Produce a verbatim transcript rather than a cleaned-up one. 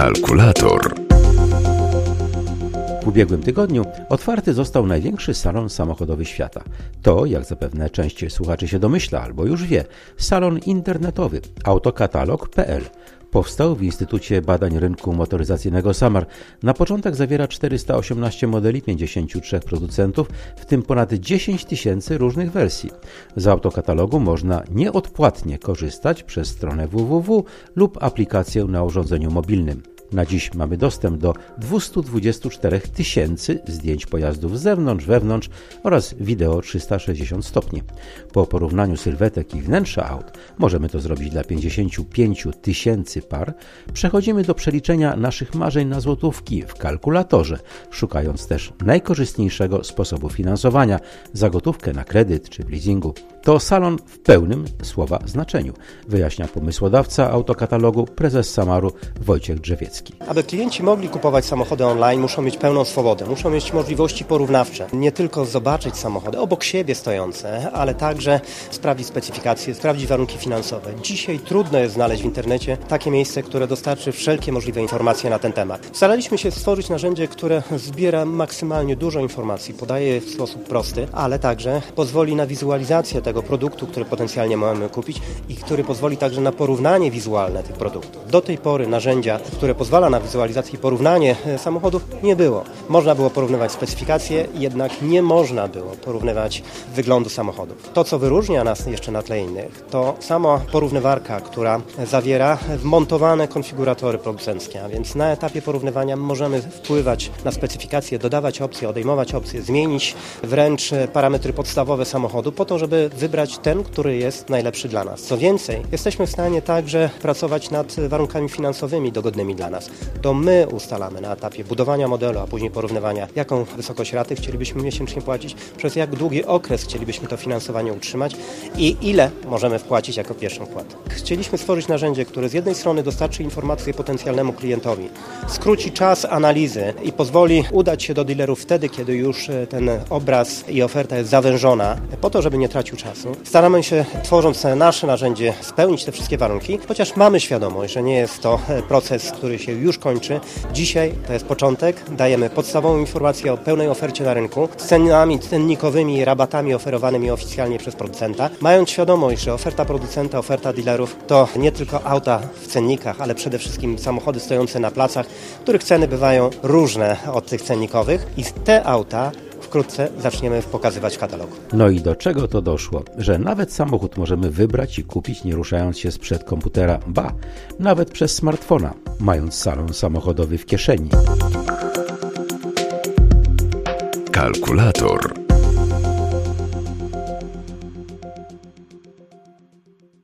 Kalkulator. W ubiegłym tygodniu otwarty został największy salon samochodowy świata. To, jak zapewne część słuchaczy się domyśla albo już wie, salon internetowy autokatalog kropka p l. Powstał w Instytucie Badań Rynku Motoryzacyjnego Samar. Na początek zawiera czterysta osiemnaście modeli pięćdziesięciu trzech producentów, w tym ponad dziesięć tysięcy różnych wersji. Z autokatalogu można nieodpłatnie korzystać przez stronę w w w lub aplikację na urządzeniu mobilnym. Na dziś mamy dostęp do dwieście dwadzieścia cztery tysięcy zdjęć pojazdów z zewnątrz, wewnątrz oraz wideo trzysta sześćdziesiąt stopni. Po porównaniu sylwetek i wnętrza aut, możemy to zrobić dla pięćdziesięciu pięciu tysięcy par, przechodzimy do przeliczenia naszych marzeń na złotówki w kalkulatorze, szukając też najkorzystniejszego sposobu finansowania za gotówkę na kredyt czy w leasingu. To salon w pełnym słowa znaczeniu, wyjaśnia pomysłodawca autokatalogu, prezes Samaru Wojciech Drzewiecki. Aby klienci mogli kupować samochody online, muszą mieć pełną swobodę, muszą mieć możliwości porównawcze. Nie tylko zobaczyć samochody obok siebie stojące, ale także sprawdzić specyfikacje, sprawdzić warunki finansowe. Dzisiaj trudno jest znaleźć w internecie takie miejsce, które dostarczy wszelkie możliwe informacje na ten temat. Staraliśmy się stworzyć narzędzie, które zbiera maksymalnie dużo informacji, podaje je w sposób prosty, ale także pozwoli na wizualizację tego produktu, który potencjalnie mamy kupić i który pozwoli także na porównanie wizualne tych produktów. Do tej pory narzędzia, które pozwala na wizualizację i porównanie samochodów, nie było. Można było porównywać specyfikacje, jednak nie można było porównywać wyglądu samochodów. To, co wyróżnia nas jeszcze na tle innych, to sama porównywarka, która zawiera wmontowane konfiguratory producenckie, a więc na etapie porównywania możemy wpływać na specyfikacje, dodawać opcje, odejmować opcje, zmienić wręcz parametry podstawowe samochodu po to, żeby wybrać ten, który jest najlepszy dla nas. Co więcej, jesteśmy w stanie także pracować nad warunkami finansowymi dogodnymi dla nas. To my ustalamy na etapie budowania modelu, a później porównywania, jaką wysokość raty chcielibyśmy miesięcznie płacić, przez jak długi okres chcielibyśmy to finansowanie utrzymać i ile możemy wpłacić jako pierwszą wpłatę. Chcieliśmy stworzyć narzędzie, które z jednej strony dostarczy informacje potencjalnemu klientowi, skróci czas analizy i pozwoli udać się do dealerów wtedy, kiedy już ten obraz i oferta jest zawężona, po to, żeby nie tracił czasu. Staramy się, tworząc nasze narzędzie, spełnić te wszystkie warunki, chociaż mamy świadomość, że nie jest to proces, który się już kończy. Dzisiaj to jest początek. Dajemy podstawową informację o pełnej ofercie na rynku z cenami cennikowymi i rabatami oferowanymi oficjalnie przez producenta. Mając świadomość, że oferta producenta, oferta dealerów to nie tylko auta w cennikach, ale przede wszystkim samochody stojące na placach, których ceny bywają różne od tych cennikowych i te auta wkrótce zaczniemy pokazywać w katalogu. No i do czego to doszło? Że nawet samochód możemy wybrać i kupić, nie ruszając się sprzed komputera, ba, nawet przez smartfona, mając salon samochodowy w kieszeni. Kalkulator.